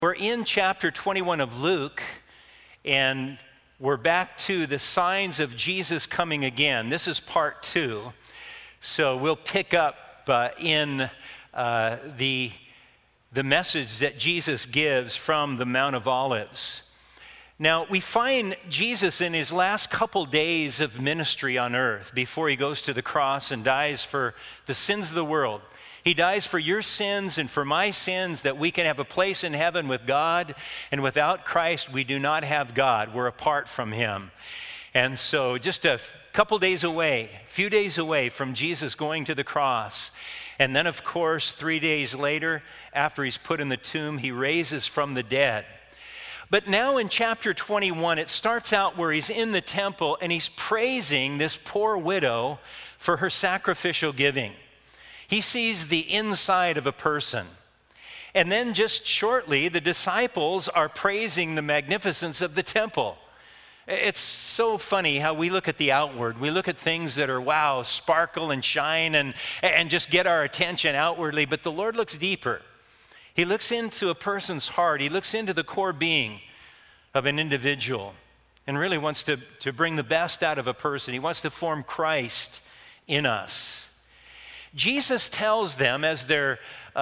We're in chapter 21 of Luke, and we're back to the signs of Jesus coming again. This is part 2, so we'll pick up in the message that Jesus gives from the Mount of Olives. Now, we find Jesus in his last couple days of ministry on earth before he goes to the cross and dies for the sins of the world. He dies for your sins and for my sins, that we can have a place in heaven with God. And without Christ, we do not have God. We're apart from him. And so just a couple days away, a few days away from Jesus going to the cross. And then, of course, 3 days later, after he's put in the tomb, he raises from the dead. But now in chapter 21, it starts out where he's in the temple and he's praising this poor widow for her sacrificial giving. He sees the inside of a person. And then just shortly, the disciples are praising the magnificence of the temple. It's so funny how we look at the outward. We look at things that are, wow, sparkle and shine and just get our attention outwardly. But the Lord looks deeper. He looks into a person's heart. He looks into the core being of an individual and really wants to bring the best out of a person. He wants to form Christ in us. Jesus tells them as they're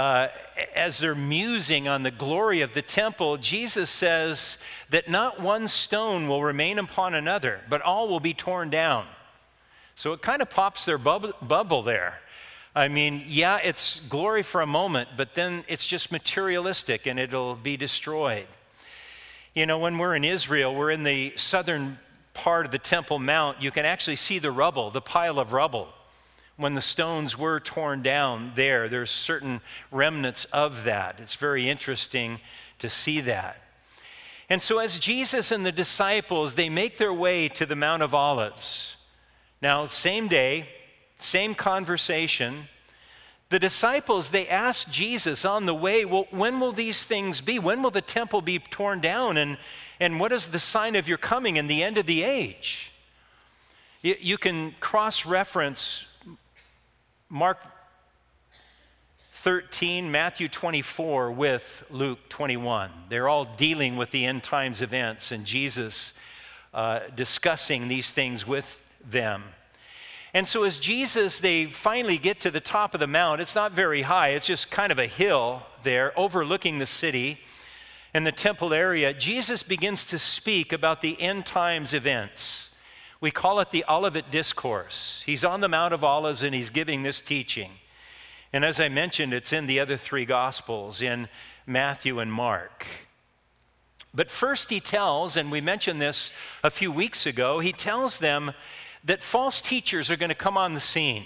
musing on the glory of the temple, Jesus says that not one stone will remain upon another, but all will be torn down. So it kind of pops their bubble there. I mean, yeah, it's glory for a moment, but then it's just materialistic and it'll be destroyed. You know, when we're in Israel, we're in the southern part of the Temple Mount, you can actually see the rubble, the pile of rubble. When the stones were torn down there's certain remnants of that. It's very interesting to see that. And so as Jesus and the disciples, they make their way to the Mount of Olives. Now, same day, same conversation. The disciples, they asked Jesus on the way, well, when will these things be? When will the temple be torn down? And what is the sign of your coming and the end of the age? You can cross-reference Mark 13, Matthew 24 with Luke 21. They're all dealing with the end times events and Jesus discussing these things with them. And so as they finally get to the top of the mount, it's not very high, it's just kind of a hill there overlooking the city and the temple area. Jesus begins to speak about the end times events. We call it the Olivet Discourse. He's on the Mount of Olives and he's giving this teaching. And as I mentioned, it's in the other 3 Gospels, in Matthew and Mark. But first he tells, and we mentioned this a few weeks ago, he tells them that false teachers are going to come on the scene.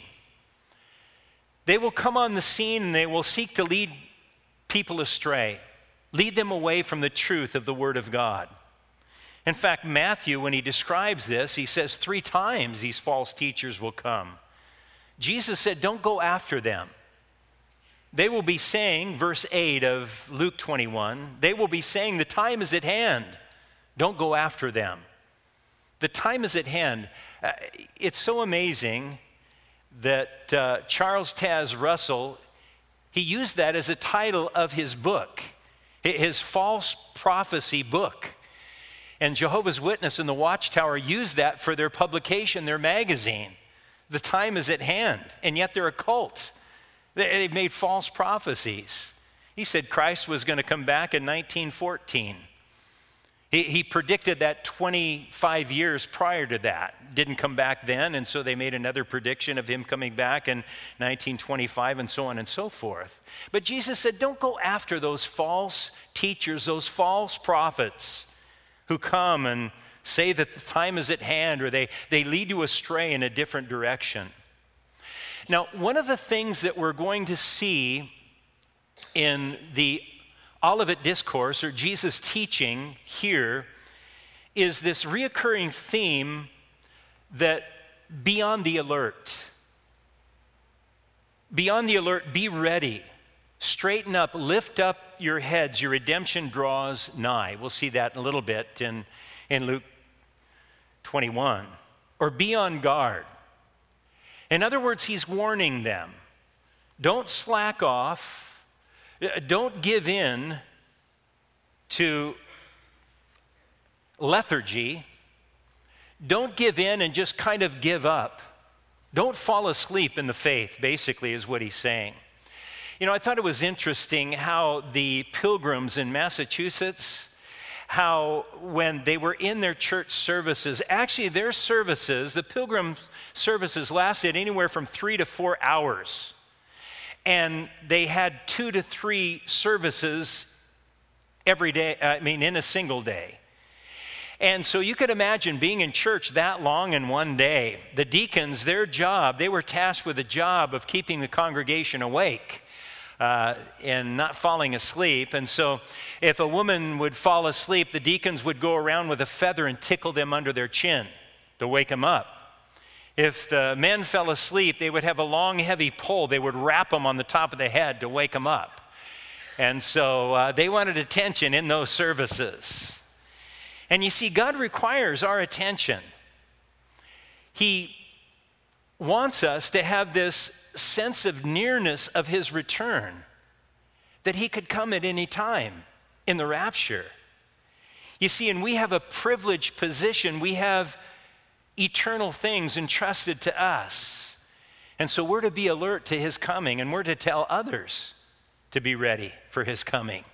They will come on the scene and they will seek to lead people astray, lead them away from the truth of the Word of God. In fact, Matthew, when he describes this, he says 3 times these false teachers will come. Jesus said, don't go after them. They will be saying, verse 8 of Luke 21, they will be saying, the time is at hand. Don't go after them. The time is at hand. It's so amazing that Charles Taze Russell, he used that as a title of his book, his false prophecy book. And Jehovah's Witness and the Watchtower use that for their publication, their magazine. The time is at hand, and yet they're a cult. They've made false prophecies. He said Christ was going to come back in 1914. He predicted that 25 years prior to that. Didn't come back then, and so they made another prediction of him coming back in 1925 and so on and so forth. But Jesus said, don't go after those false teachers, those false prophets who come and say that the time is at hand, or they lead you astray in a different direction. Now, one of the things that we're going to see in the Olivet Discourse, or Jesus' teaching here, is this reoccurring theme that be on the alert. Be on the alert, be ready. Straighten up, lift up your heads, your redemption draws nigh. We'll see that in a little bit in Luke 21. Or be on guard. In other words, he's warning them. Don't slack off. Don't give in to lethargy. Don't give in and just kind of give up. Don't fall asleep in the faith, basically, is what he's saying. You know, I thought it was interesting how the Pilgrims in Massachusetts, how when they were in their church services, actually their services, the Pilgrim services lasted anywhere from 3 to 4 hours. And they had 2 to 3 services every day, in a single day. And so you could imagine being in church that long in one day. The deacons, their job, they were tasked with the job of keeping the congregation awake and not falling asleep. And so if a woman would fall asleep, the deacons would go around with a feather and tickle them under their chin to wake them up. If the men fell asleep, they would have a long, heavy pole. They would wrap them on the top of the head to wake them up. And so they wanted attention in those services. And you see, God requires our attention. He wants us to have this sense of nearness of his return, that he could come at any time in the rapture. You see, and we have a privileged position. We have eternal things entrusted to us. And so we're to be alert to his coming, and we're to tell others to be ready for his coming.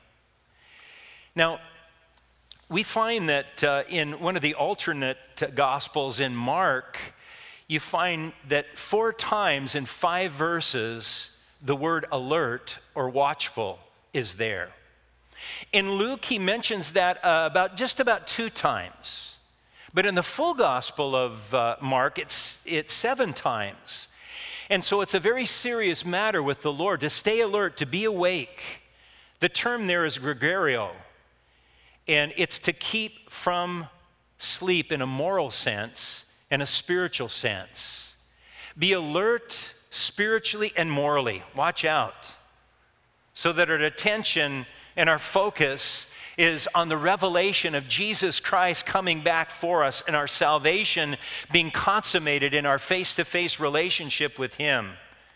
Now, we find that in one of the alternate gospels in Mark, you find that 4 times in 5 verses, the word alert or watchful is there. In Luke, he mentions that just about 2 times. But in the full gospel of Mark, it's 7 times. And so it's a very serious matter with the Lord to stay alert, to be awake. The term there is gregario. And it's to keep from sleep in a moral sense and a spiritual sense. Be alert spiritually and morally. Watch out. So that our attention and our focus is on the revelation of Jesus Christ coming back for us and our salvation being consummated in our face-to-face relationship with him.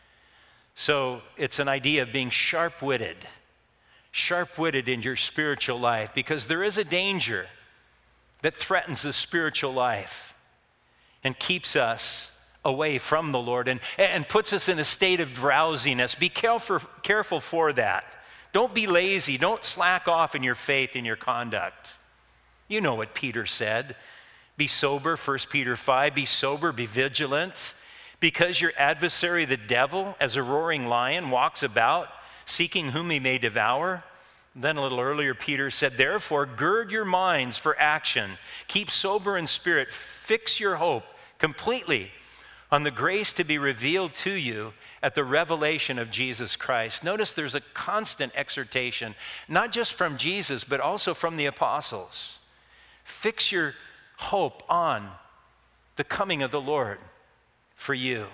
So it's an idea of being sharp-witted in your spiritual life, because there is a danger that threatens the spiritual life and keeps us away from the Lord and puts us in a state of drowsiness. Be careful for that. Don't be lazy. Don't slack off in your faith, in your conduct. You know what Peter said. Be sober, 1 Peter 5. Be sober, be vigilant, because your adversary, the devil, as a roaring lion, walks about, seeking whom he may devour. Then a little earlier, Peter said, therefore, gird your minds for action. Keep sober in spirit. Fix your hope completely on the grace to be revealed to you at the revelation of Jesus Christ. Notice there's a constant exhortation, not just from Jesus, but also from the apostles. Fix your hope on the coming of the Lord for you.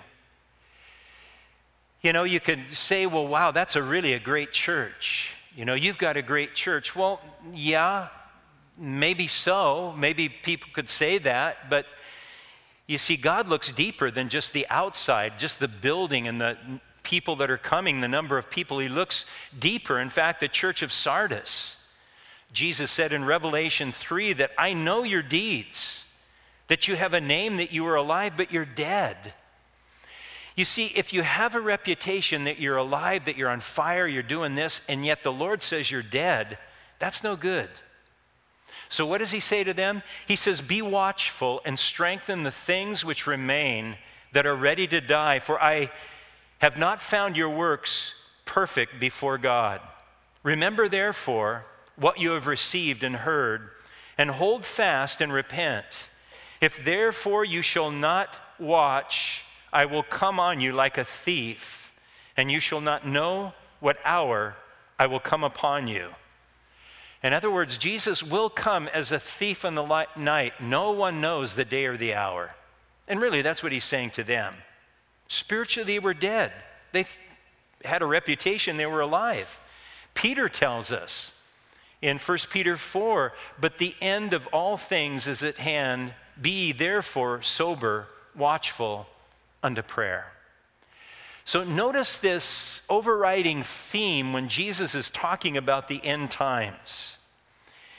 You know, you could say, well, wow, that's really a great church. You know, you've got a great church. Well, yeah, maybe so. Maybe people could say that. But you see, God looks deeper than just the outside, just the building and the people that are coming, the number of people. He looks deeper. In fact, the church of Sardis, Jesus said in Revelation 3 that I know your deeds, that you have a name, that you are alive, but you're dead. You see, if you have a reputation that you're alive, that you're on fire, you're doing this, and yet the Lord says you're dead, that's no good. So what does he say to them? He says, be watchful and strengthen the things which remain that are ready to die, for I have not found your works perfect before God. Remember, therefore, what you have received and heard, and hold fast and repent. If therefore you shall not watch, I will come on you like a thief, and you shall not know what hour I will come upon you. In other words, Jesus will come as a thief in the night. No one knows the day or the hour. And really, that's what he's saying to them. Spiritually, they were dead. They had a reputation, they were alive. Peter tells us in 1 Peter 4, but the end of all things is at hand. Be therefore sober, watchful unto prayer. So notice this overriding theme when Jesus is talking about the end times.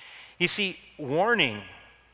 You see, warning,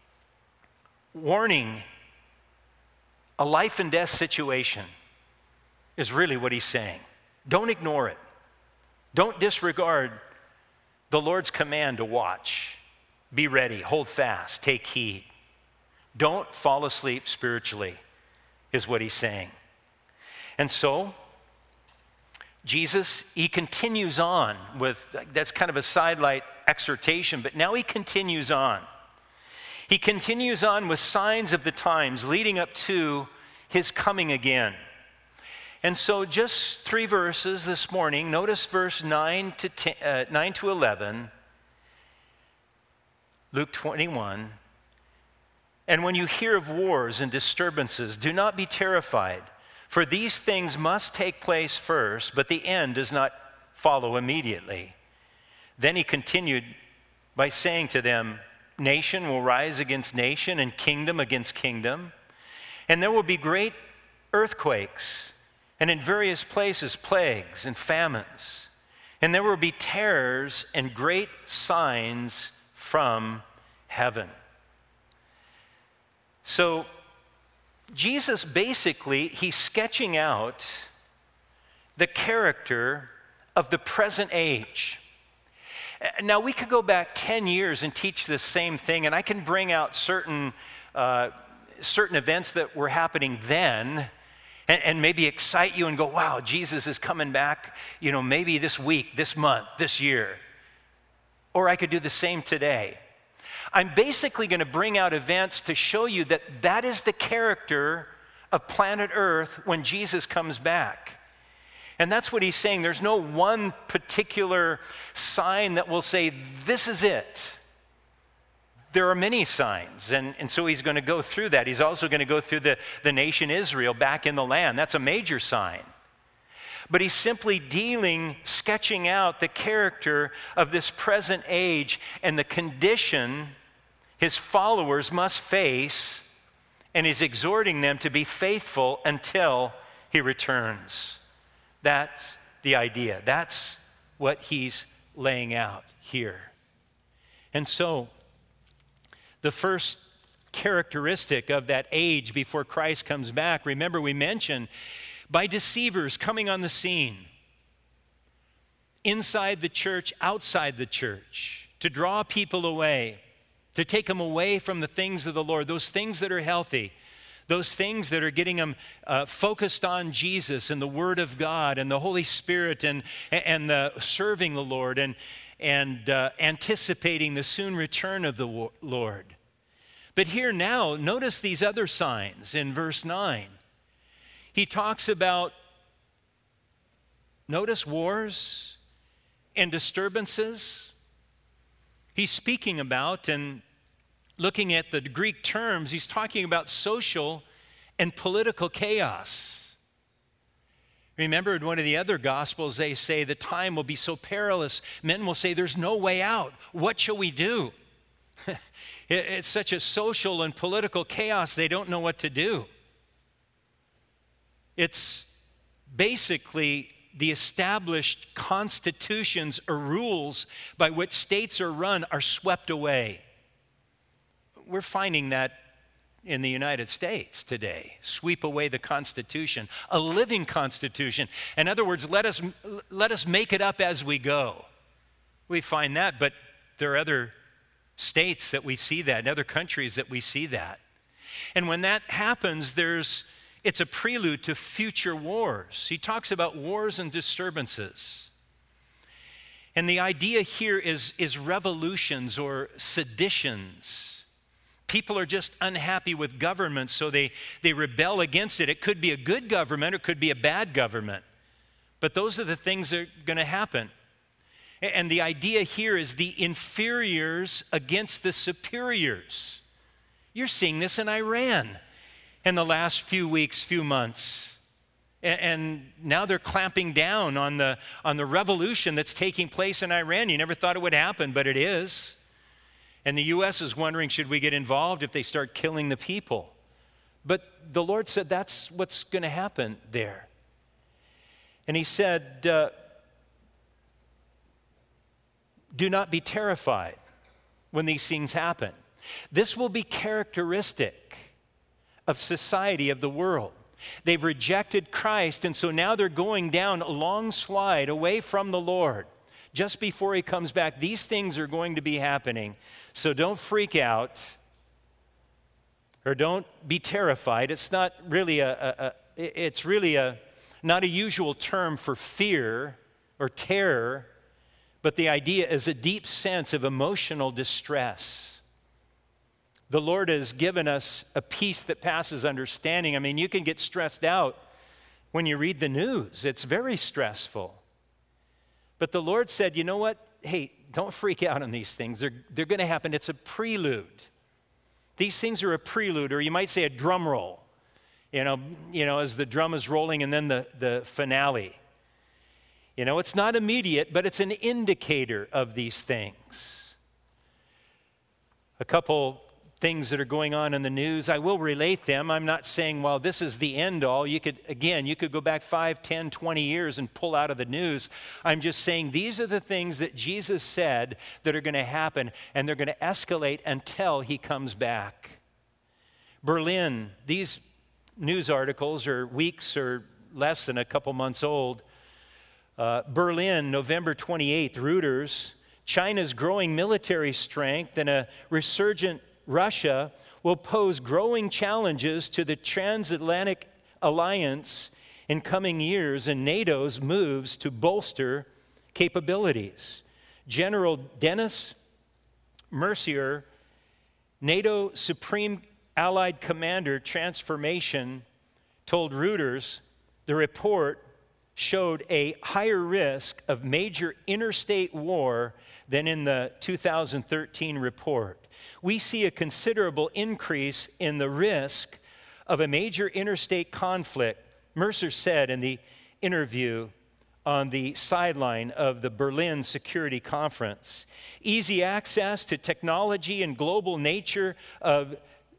a life and death situation is really what he's saying. Don't ignore it. Don't disregard the Lord's command to watch. Be ready, hold fast, take heed. Don't fall asleep spiritually, is what he's saying. And so, Jesus, he continues on with, that's kind of a sidelight exhortation, but now he continues on. He continues on with signs of the times leading up to his coming again. And so just 3 verses this morning. Notice verse 9 to 11, Luke 21. And when you hear of wars and disturbances, do not be terrified, for these things must take place first, but the end does not follow immediately. Then he continued by saying to them, nation will rise against nation and kingdom against kingdom, and there will be great earthquakes, and in various places plagues and famines, and there will be terrors and great signs from heaven. So Jesus basically, he's sketching out the character of the present age. Now, we could go back 10 years and teach this same thing, and I can bring out certain events that were happening then and maybe excite you and go, wow, Jesus is coming back, maybe this week, this month, this year. Or I could do the same today. I'm basically going to bring out events to show you that that is the character of planet Earth when Jesus comes back. And that's what he's saying. There's no one particular sign that will say, this is it. There are many signs, and so he's going to go through that. He's also going to go through the nation Israel back in the land. That's a major sign. But he's simply sketching out the character of this present age and the condition his followers must face, and he's exhorting them to be faithful until he returns. That's the idea. That's what he's laying out here. And so, the first characteristic of that age before Christ comes back, remember we mentioned, by deceivers coming on the scene, inside the church, outside the church, to draw people away, to take them away from the things of the Lord, those things that are healthy, those things that are getting them focused on Jesus and the Word of God and the Holy Spirit and the serving the Lord and anticipating the soon return of the Lord. But here now, notice these other signs in verse 9. He talks about, notice wars and disturbances. He's speaking about, and looking at the Greek terms, he's talking about social and political chaos. Remember in one of the other Gospels, they say the time will be so perilous, men will say there's no way out. What shall we do? It's such a social and political chaos, they don't know what to do. It's basically the established constitutions or rules by which states are run are swept away. We're finding that in the United States today. Sweep away the Constitution, a living Constitution. In other words, let us make it up as we go. We find that, but there are other states that we see that, and other countries that we see that. And when that happens, it's a prelude to future wars. He talks about wars and disturbances. And the idea here is revolutions or seditions. People are just unhappy with government, so they rebel against it. It could be a good government, or it could be a bad government. But those are the things that are going to happen. And the idea here is the inferiors against the superiors. You're seeing this in Iran in the last few weeks, few months. And now they're clamping down on the revolution that's taking place in Iran. You never thought it would happen, but it is. And the U.S. is wondering, should we get involved if they start killing the people? But the Lord said that's what's going to happen there. And he said, do not be terrified. when these things happen. This will be characteristic of society, of the world. They've rejected Christ, and so now they're going down a long slide away from the Lord. Just before he comes back, these things are going to be happening. So don't freak out or don't be terrified. It's not really not a usual term for fear or terror, but the idea is a deep sense of emotional distress. The Lord has given us a peace that passes understanding. I mean, you can get stressed out when you read the news. It's very stressful. But the Lord said, you know what? Hey, don't freak out on these things. They're going to happen. It's a prelude. These things are a prelude, or you might say a drum roll. You know, as the drum is rolling, and then the finale. You know, it's not immediate, but it's an indicator of these things. A couple things that are going on in the news, I will relate them. I'm not saying, well, this is the end all. You could go back 5, 10, 20 years and pull out of the news. I'm just saying these are the things that Jesus said that are going to happen, and they're going to escalate until he comes back. Berlin, these news articles are weeks or less than a couple months old. Berlin, November 28th, Reuters, China's growing military strength and a resurgent Russia will pose growing challenges to the transatlantic alliance in coming years and NATO's moves to bolster capabilities. General Dennis Mercier, NATO Supreme Allied Commander Transformation, told Reuters the report showed a higher risk of major interstate war than in the 2013 report. We see a considerable increase in the risk of a major interstate conflict, Mercer said in the interview on the sideline of the Berlin Security Conference. Easy access to technology and global nature of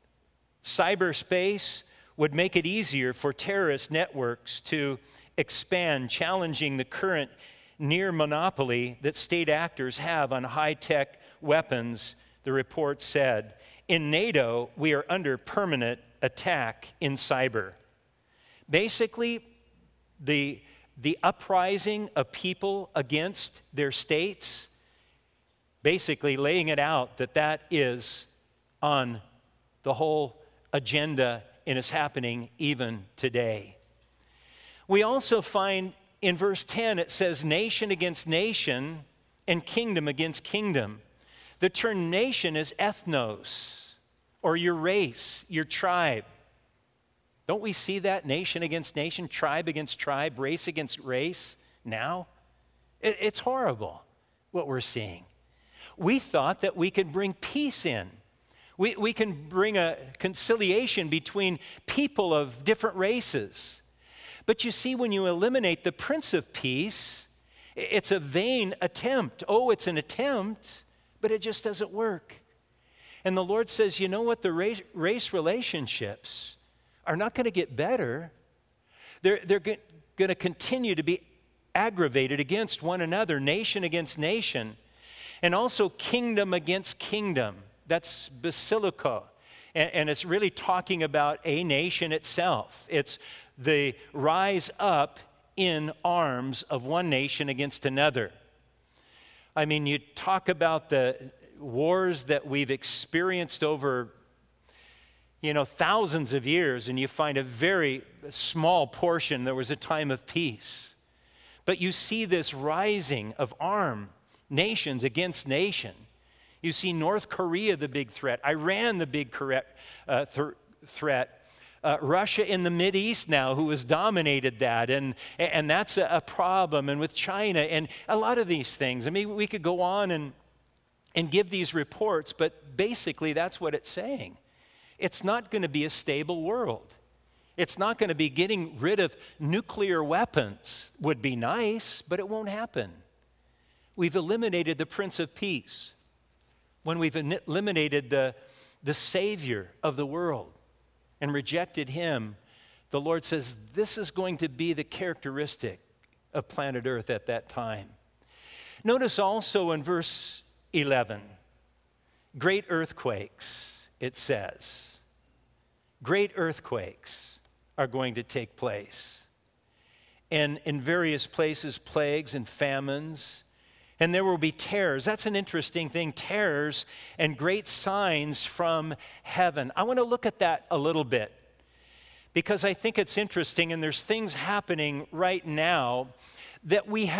cyberspace would make it easier for terrorist networks to expand, challenging the current near monopoly that state actors have on high-tech weapons, the report said. In NATO, we are under permanent attack in cyber. Basically, the uprising of people against their states, basically laying it out that is on the whole agenda and is happening even today. We also find in verse 10, it says nation against nation and kingdom against kingdom. The term nation is ethnos, or your race, your tribe. Don't we see that? Nation against nation, tribe against tribe, race against race now? It's horrible what we're seeing. We thought that we could bring peace in. We can bring a conciliation between people of different races. But you see, when you eliminate the Prince of Peace, it's a vain attempt. Oh, it's an attempt, but it just doesn't work. And the Lord says, you know what? The race relationships are not going to get better. They're going to continue to be aggravated against one another, nation against nation, and also kingdom against kingdom. That's basilico. And it's really talking about a nation itself. It's the rise up in arms of one nation against another. I mean, you talk about the wars that we've experienced over, thousands of years, and you find a very small portion, there was a time of peace. But you see this rising of armed nations against nation. You see North Korea, the big threat, Iran, the big threat, Russia in the Mideast now, who has dominated that, and that's a problem, and with China, and a lot of these things. I mean, we could go on and give these reports, but basically that's what it's saying. It's not going to be a stable world. It's not going to be getting rid of nuclear weapons. Would be nice, but it won't happen. We've eliminated the Prince of Peace. When we've eliminated the Savior of the world and rejected him, the Lord says this is going to be the characteristic of planet Earth at that time. Notice also in verse 11, great earthquakes, it says. Great earthquakes are going to take place. And in various places, plagues and famines. And there will be terrors. That's an interesting thing, terrors and great signs from heaven. I want to look at that a little bit because I think it's interesting, and there's things happening right now that we've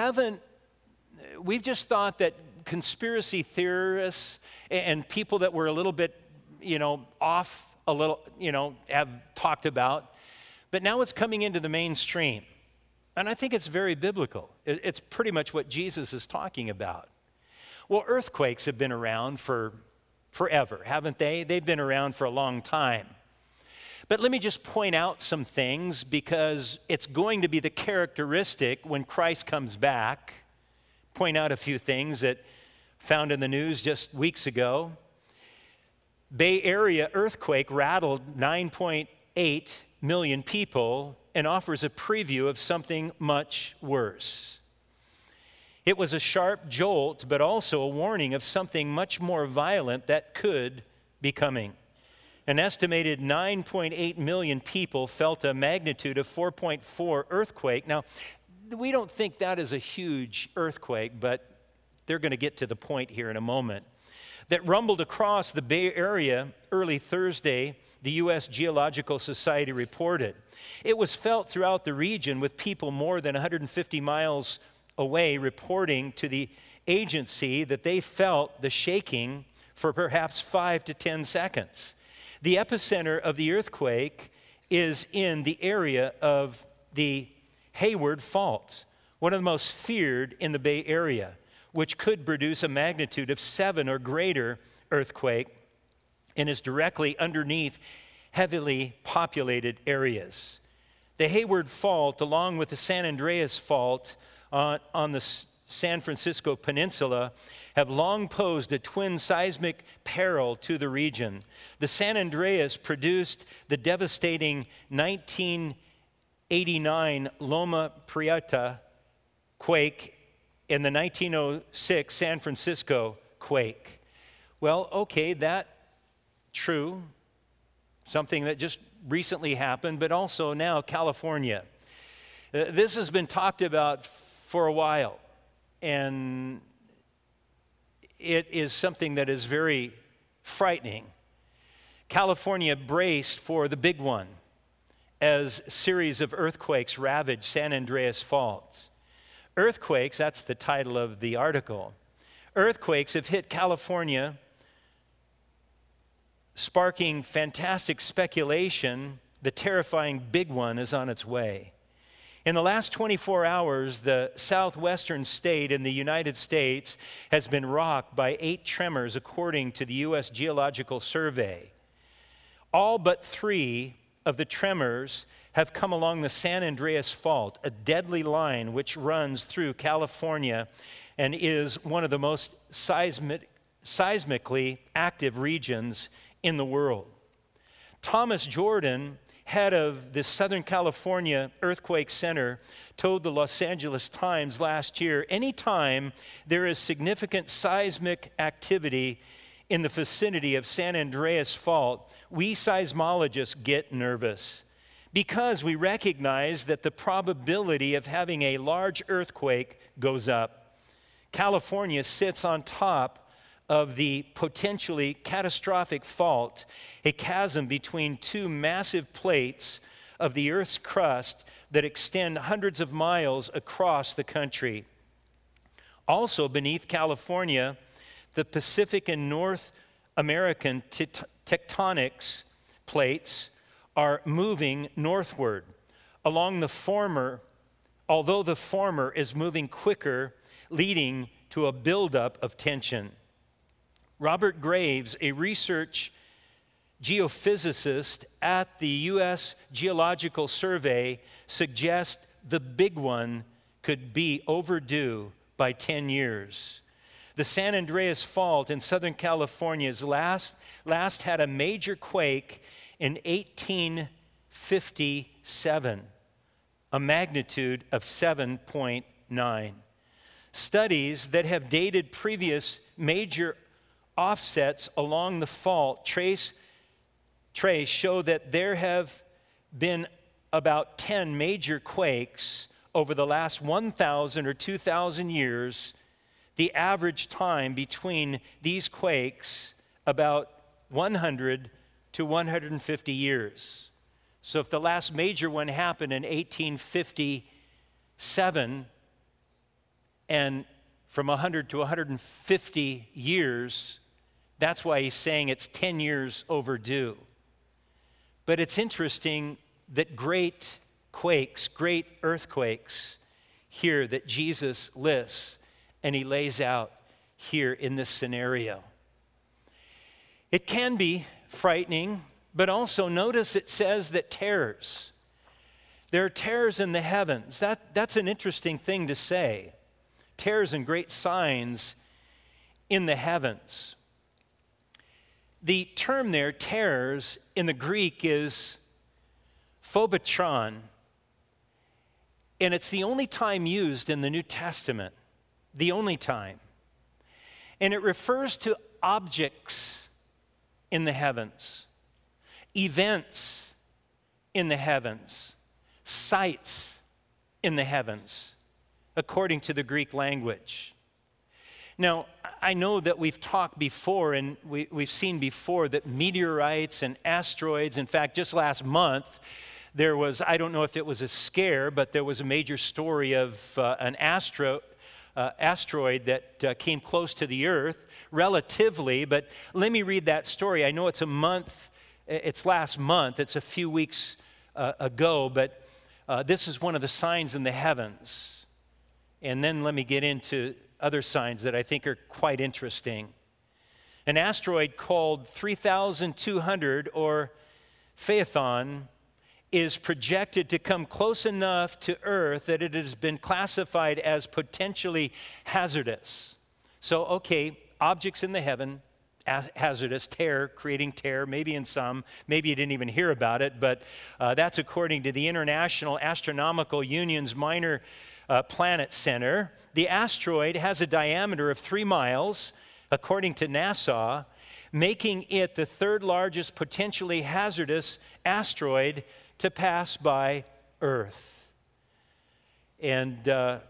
just thought that conspiracy theorists and people that were a little bit, off a little, have talked about, but now it's coming into the mainstream. And I think it's very biblical. It's pretty much what Jesus is talking about. Well, earthquakes have been around for forever, haven't they? They've been around for a long time. But let me just point out some things because it's going to be the characteristic when Christ comes back. Point out a few things that found in the news just weeks ago. Bay Area earthquake rattled 9.8 million people and offers a preview of something much worse. It was a sharp jolt, but also a warning of something much more violent that could be coming. An estimated 9.8 million people felt a magnitude of 4.4 earthquake. Now, we don't think that is a huge earthquake, but they're going to get to the point here in a moment. That rumbled across the Bay Area early Thursday, the U.S. Geological Society reported. It was felt throughout the region, with people more than 150 miles away reporting to the agency that they felt the shaking for perhaps 5 to 10 seconds. The epicenter of the earthquake is in the area of the Hayward Fault, one of the most feared in the Bay Area, which could produce a magnitude of 7 or greater earthquake and is directly underneath heavily populated areas. The Hayward Fault, along with the San Andreas Fault on the San Francisco Peninsula, have long posed a twin seismic peril to the region. The San Andreas produced the devastating 1989 Loma Prieta quake and the 1906 San Francisco quake. Well, okay, that true, something that just recently happened, but also now California. This has been talked about for a while, and it is something that is very frightening. California braced for the big one as a series of earthquakes ravaged San Andreas Fault. Earthquakes, that's the title of the article. Earthquakes have hit California, sparking fantastic speculation. The terrifying big one is on its way. In the last 24 hours, the southwestern state in the United States has been rocked by 8 tremors, according to the U.S. Geological Survey. All but 3 of the tremors have come along the San Andreas Fault, a deadly line which runs through California and is one of the most seismically active regions in the world. Thomas Jordan, head of the Southern California Earthquake Center, told the Los Angeles Times last year, anytime there is significant seismic activity in the vicinity of San Andreas Fault, we seismologists get nervous because we recognize that the probability of having a large earthquake goes up. California sits on top of the potentially catastrophic fault, a chasm between 2 massive plates of the Earth's crust that extend hundreds of miles across the country. Also beneath California, the Pacific and North American tectonics plates are moving northward. Although the former is moving quicker, leading to a buildup of tension. Robert Graves, a research geophysicist at the U.S. Geological Survey, suggests the big one could be overdue by 10 years. The San Andreas Fault in Southern California's last had a major quake in 1857, a magnitude of 7.9. Studies that have dated previous major offsets along the fault trace show that there have been about 10 major quakes over the last 1,000 or 2,000 years. The average time between these quakes, about 100 to 150 years. So if the last major one happened in 1857, and from 100 to 150 years, that's why he's saying it's 10 years overdue. But it's interesting that great quakes, great earthquakes here that Jesus lists and he lays out here in this scenario. It can be frightening, but also notice it says that terrors. There are terrors in the heavens. That's an interesting thing to say. Terrors and great signs in the heavens. The term there, terrors, in the Greek is phobotron, and it's the only time used in the New Testament, the only time. And it refers to objects in the heavens, events in the heavens, sights in the heavens, according to the Greek language. Now, I know that we've talked before and we've seen before that meteorites and asteroids, in fact, just last month, there was, I don't know if it was a scare, but there was a major story of an asteroid that came close to the earth, relatively, but let me read that story. I know it's last month, it's a few weeks ago, but this is one of the signs in the heavens. And then let me get into other signs that I think are quite interesting. An asteroid called 3200, or Phaethon, is projected to come close enough to Earth that it has been classified as potentially hazardous. So, okay, objects in the heaven, hazardous, creating terror, maybe in some, maybe you didn't even hear about it, but that's according to the International Astronomical Union's Minor Planet Center. The asteroid has a diameter of 3 miles, according to NASA, making it the third largest potentially hazardous asteroid to pass by Earth. And that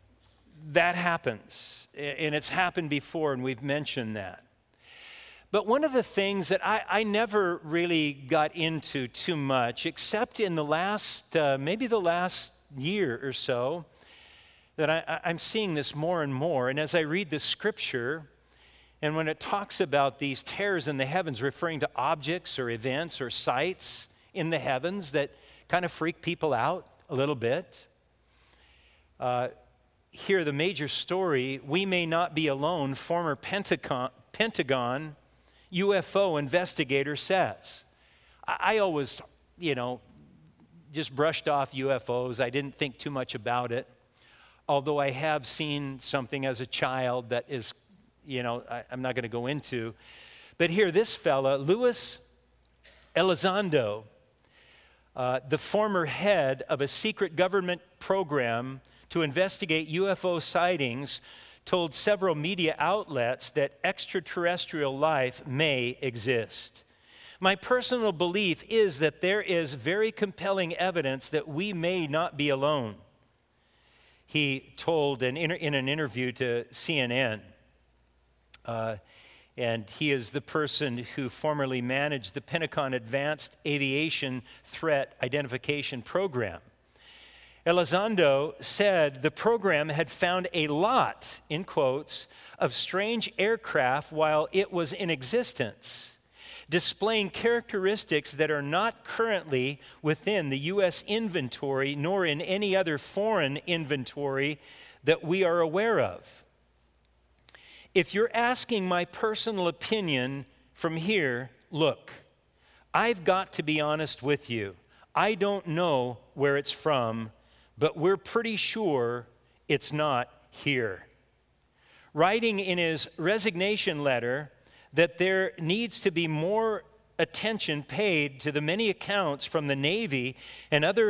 happens, and it's happened before, and we've mentioned that. But one of the things that I never really got into too much, except in the last, maybe the last year or so, that I'm seeing this more and more. And as I read the scripture, and when it talks about these terrors in the heavens, referring to objects or events or sights in the heavens that kind of freak people out a little bit. Here, the major story, we may not be alone, former Pentagon UFO investigator says. I always, just brushed off UFOs. I didn't think too much about it. Although I have seen something as a child that is, I'm not going to go into. But here, this fella, Luis Elizondo, the former head of a secret government program to investigate UFO sightings, told several media outlets that extraterrestrial life may exist. My personal belief is that there is very compelling evidence that we may not be alone. He told in an interview to CNN, and he is the person who formerly managed the Pentagon Advanced Aviation Threat Identification Program. Elizondo said the program had found a lot, in quotes, of strange aircraft while it was in existence, displaying characteristics that are not currently within the U.S. inventory nor in any other foreign inventory that we are aware of. If you're asking my personal opinion from here, look, I've got to be honest with you. I don't know where it's from, but we're pretty sure it's not here. Writing in his resignation letter that there needs to be more attention paid to the many accounts from the Navy and other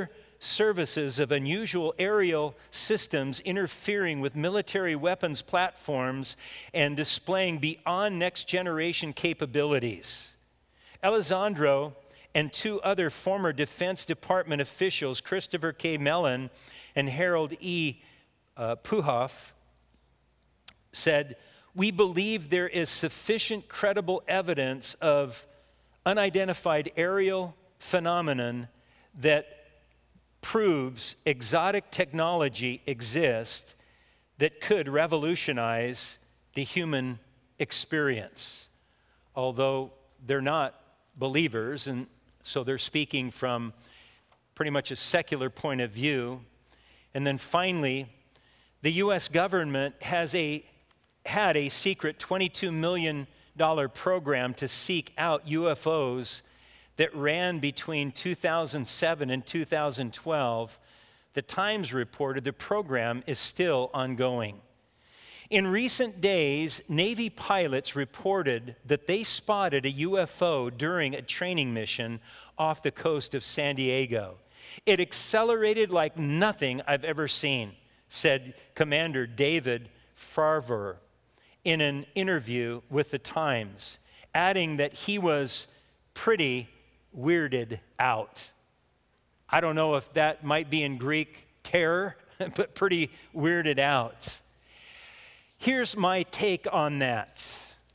services of unusual aerial systems interfering with military weapons platforms and displaying beyond next-generation capabilities. Elizondo and two other former Defense Department officials, Christopher K. Mellon and Harold E. Puhoff, said, "We believe there is sufficient credible evidence of unidentified aerial phenomenon that proves exotic technology exists that could revolutionize the human experience." Although they're not believers, and so they're speaking from pretty much a secular point of view. And then finally, the U.S. government had a secret $22 million program to seek out UFOs that ran between 2007 and 2012. The Times reported the program is still ongoing. In recent days, Navy pilots reported that they spotted a UFO during a training mission off the coast of San Diego. "It accelerated like nothing I've ever seen," said Commander David Farver in an interview with the Times, adding that he was pretty weirded out. I don't know if that might be in Greek terror, but pretty weirded out. Here's my take on that.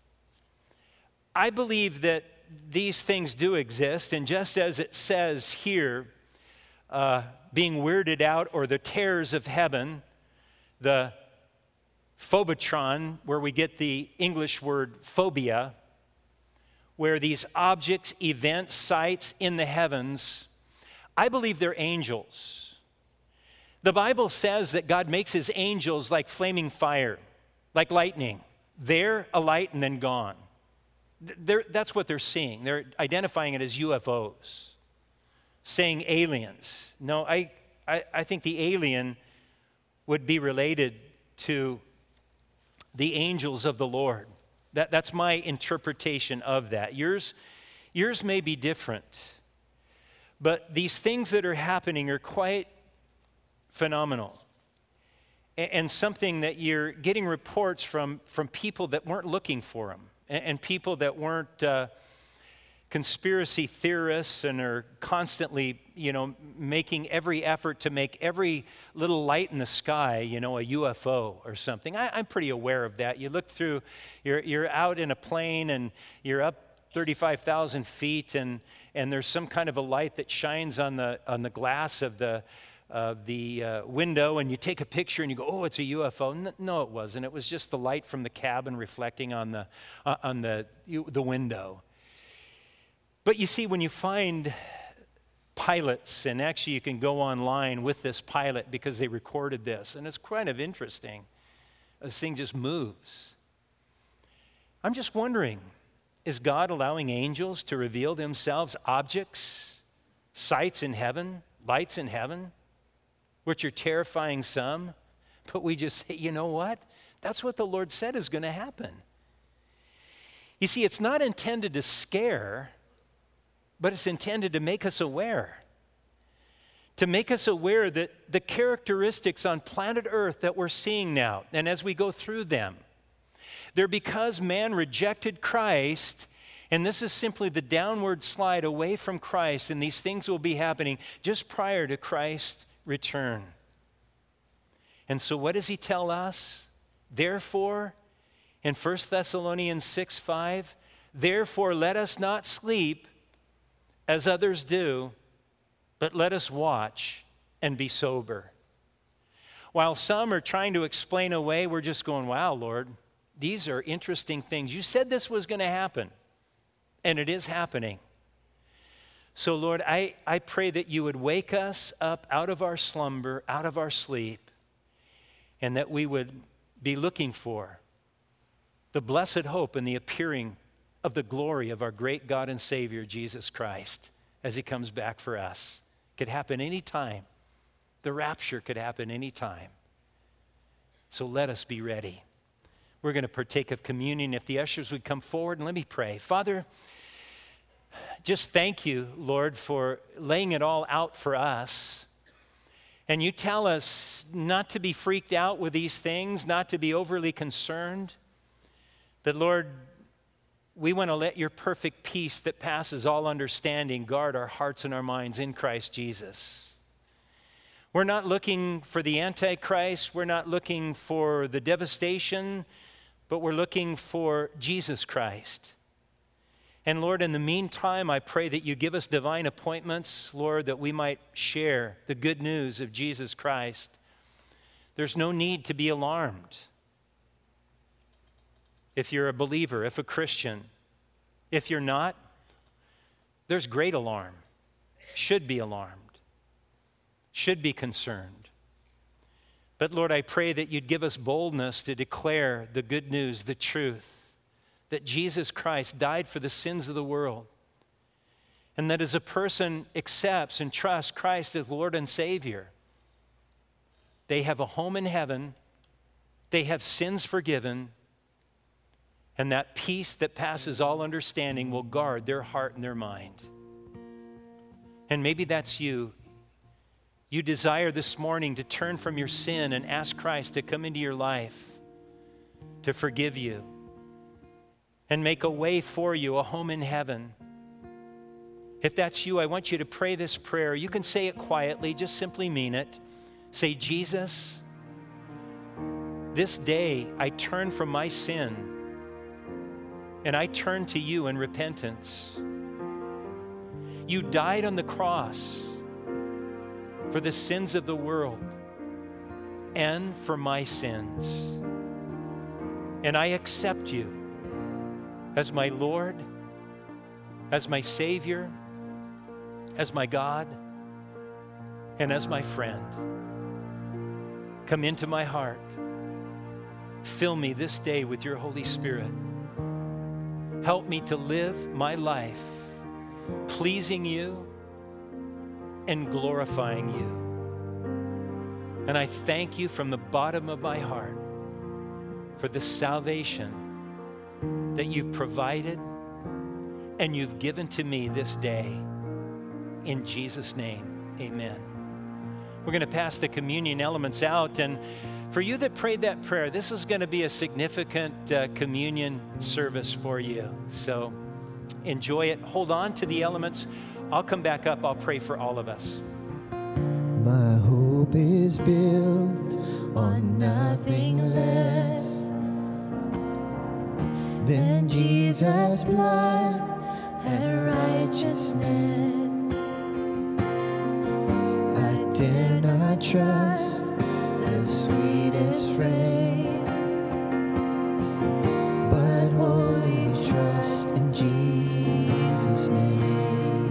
I believe that these things do exist, and just as it says here, being weirded out, or the terrors of heaven, the phobotron, where we get the English word phobia, where these objects, events, sights in the heavens, I believe they're angels. The Bible says that God makes his angels like flaming fire, like lightning. They're a light and then gone. That's what they're seeing. They're identifying it as UFOs, saying aliens. No, I think the alien would be related to the angels of the Lord. That's my interpretation of that. Yours may be different, but these things that are happening are quite phenomenal, and something that you're getting reports from people that weren't looking for them, and people that weren't conspiracy theorists and are constantly, making every effort to make every little light in the sky, a UFO or something. I'm pretty aware of that. You look through, you're out in a plane and you're up 35,000 feet, and there's some kind of a light that shines on the glass of the window, and you take a picture and you go, "Oh, it's a UFO." No, it wasn't. It was just the light from the cabin reflecting on the window. But you see, when you find pilots, and actually you can go online with this pilot because they recorded this, and it's kind of interesting. This thing just moves. I'm just wondering, is God allowing angels to reveal themselves, objects, sights in heaven, lights in heaven, which are terrifying some, but we just say, you know what? That's what the Lord said is going to happen. You see, it's not intended to scare, but it's intended to make us aware. To make us aware that the characteristics on planet Earth that we're seeing now, and as we go through them, they're because man rejected Christ, and this is simply the downward slide away from Christ, and these things will be happening just prior to Christ's return. And so what does he tell us? Therefore, in 1 Thessalonians 6:5, "Therefore let us not sleep as others do, but let us watch and be sober." While some are trying to explain away, we're just going, "Wow, Lord, these are interesting things. You said this was going to happen, and it is happening." So, Lord, I pray that you would wake us up out of our slumber, out of our sleep, and that we would be looking for the blessed hope and the appearing of the glory of our great God and Savior, Jesus Christ, as he comes back for us. It could happen any time. The rapture could happen any time. So let us be ready. We're going to partake of communion. If the ushers would come forward, and let me pray. Father, just thank you, Lord, for laying it all out for us And you tell us not to be freaked out with these things, not to be overly concerned. But Lord, we want to let your perfect peace that passes all understanding guard our hearts and our minds in Christ Jesus. We're not looking for the Antichrist. We're not looking for the devastation, but we're looking for Jesus Christ. And Lord, in the meantime, I pray that you give us divine appointments, Lord, that we might share the good news of Jesus Christ. There's no need to be alarmed. If you're a believer, if a Christian, if you're not, there's great alarm. Should be alarmed. Should be concerned. But Lord, I pray that you'd give us boldness to declare the good news, the truth, that Jesus Christ died for the sins of the world. And that as a person accepts and trusts Christ as Lord and Savior, they have a home in heaven, they have sins forgiven, and that peace that passes all understanding will guard their heart and their mind. And maybe that's you. You desire this morning to turn from your sin and ask Christ to come into your life, to forgive you, and make a way for you, a home in heaven. If that's you, I want you to pray this prayer. You can say it quietly, just simply mean it. Say, Jesus, this day I turn from my sin and I turn to you in repentance. You died on the cross for the sins of the world and for my sins. And I accept you as my Lord, as my Savior, as my God, and as my friend. Come into my heart. Fill me this day with your Holy Spirit. Help me to live my life pleasing you and glorifying you. And I thank you from the bottom of my heart for the salvation that you've provided and you've given to me this day. In Jesus' name, amen. We're going to pass the communion elements out, and for you that prayed that prayer, this is going to be a significant communion service for you. So enjoy it. Hold on to the elements. I'll come back up. I'll pray for all of us. My hope is built on nothing less than Jesus' blood and righteousness. I dare not trust the sweetest frame, but wholly trust in Jesus' name.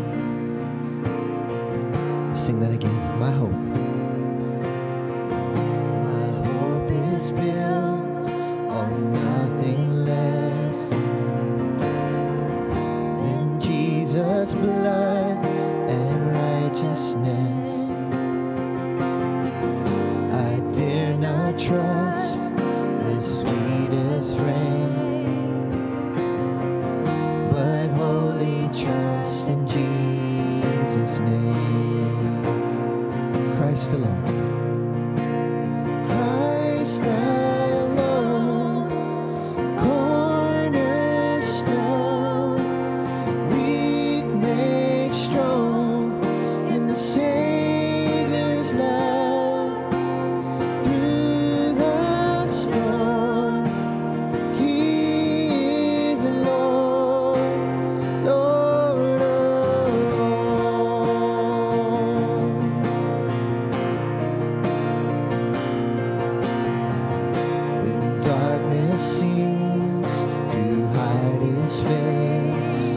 Sing that again. My hope. My hope is built on nothing less than Jesus' blood and righteousness. I dare not trust the sweetest frame, but wholly trust in Jesus' name. Christ alone. Christ alone, cornerstone, weak made strong in the Savior's love. Through the storm, He is the Lord, Lord of all. When darkness seems to hide His face,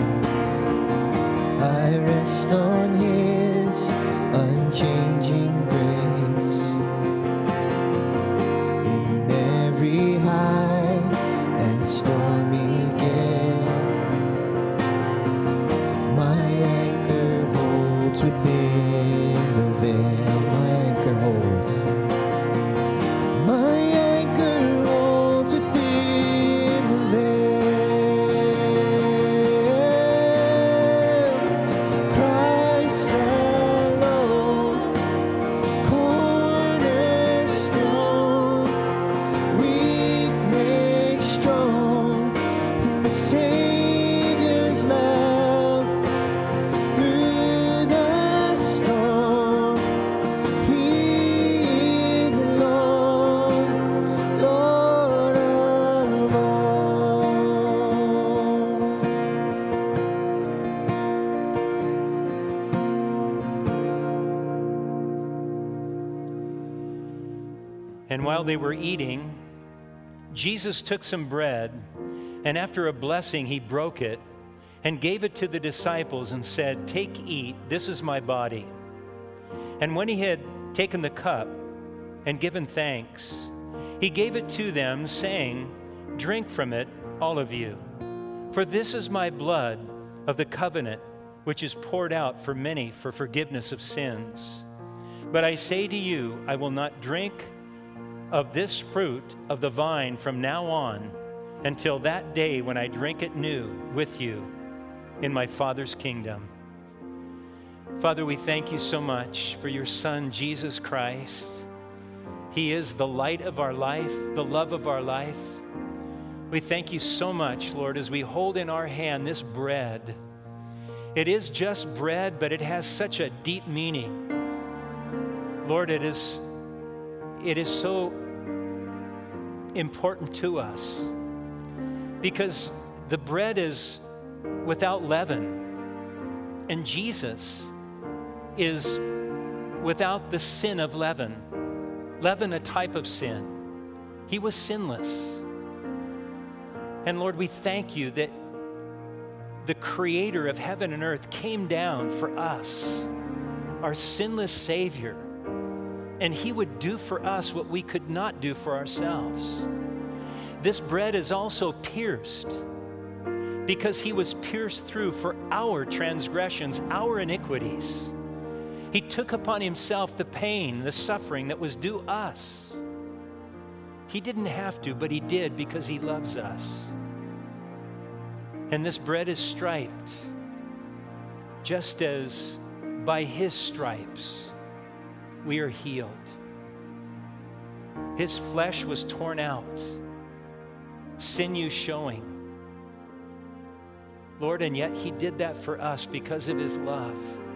I rest on His unchanging grace. In every high and stormy gale, my anchor holds within the veil. My anchor holds. My anchor holds within the veil. Christ And while they were eating, Jesus took some bread, and after a blessing, he broke it and gave it to the disciples and said, "Take, eat, this is my body." And when he had taken the cup and given thanks, he gave it to them, saying, "Drink from it, all of you, for this is my blood of the covenant, which is poured out for many for forgiveness of sins. But I say to you, I will not drink of this fruit of the vine from now on until that day when I drink it new with you in my Father's kingdom." Father, we thank you so much for your Son, Jesus Christ. He is the light of our life, the love of our life. We thank you so much, Lord, as we hold in our hand this bread. It is just bread, but it has such a deep meaning. Lord, it is so important to us because the bread is without leaven, and Jesus is without the sin of leaven. Leaven, a type of sin. He was sinless. And Lord, we thank you that the creator of heaven and earth came down for us, our sinless Savior, and he would do for us what we could not do for ourselves. This bread is also pierced because he was pierced through for our transgressions, our iniquities. He took upon himself the pain, the suffering that was due us. He didn't have to, but he did because he loves us. And this bread is striped, just as by his stripes we are healed. His flesh was torn out, sinew showing. Lord, and yet he did that for us because of his love.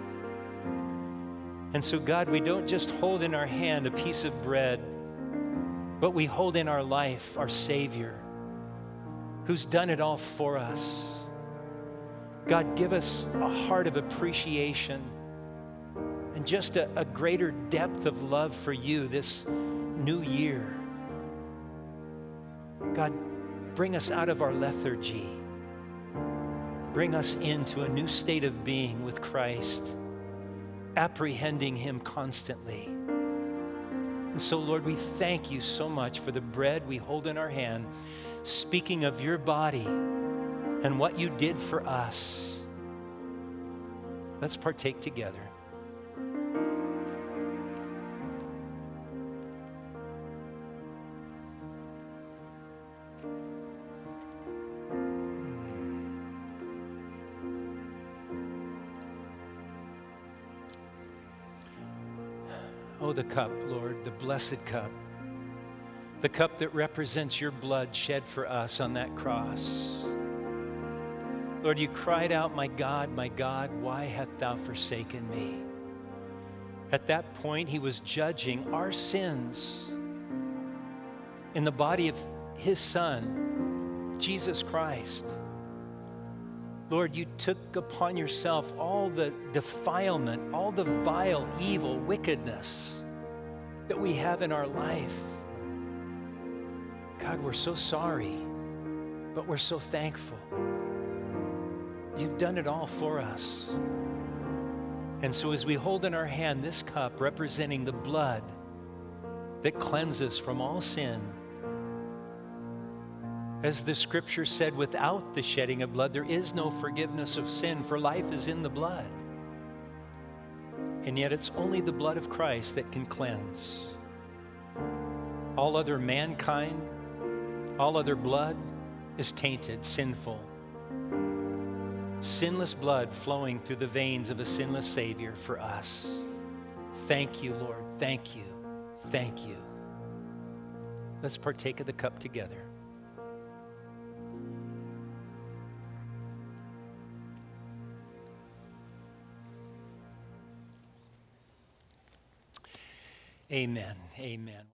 And so, God, we don't just hold in our hand a piece of bread, but we hold in our life our Savior, who's done it all for us. God, give us a heart of appreciation and just a greater depth of love for you this new year. God, bring us out of our lethargy. Bring us into a new state of being with Christ, apprehending him constantly. And so, Lord, we thank you so much for the bread we hold in our hand, speaking of your body and what you did for us. Let's partake together. Oh, the cup, Lord, the blessed cup. The cup that represents your blood shed for us on that cross. Lord, you cried out, my God, why hast thou forsaken me?" At that point, he was judging our sins in the body of his Son, Jesus Christ. Lord, you took upon yourself all the defilement, all the vile, evil, wickedness that we have in our life. God, we're so sorry, but we're so thankful. You've done it all for us. And so as we hold in our hand this cup representing the blood that cleanses from all sin, as the scripture said, without the shedding of blood, there is no forgiveness of sin, for life is in the blood. And yet it's only the blood of Christ that can cleanse. All other mankind, all other blood is tainted, sinful. Sinless blood flowing through the veins of a sinless Savior for us. Thank you, Lord. Thank you. Thank you. Let's partake of the cup together. Amen. Amen.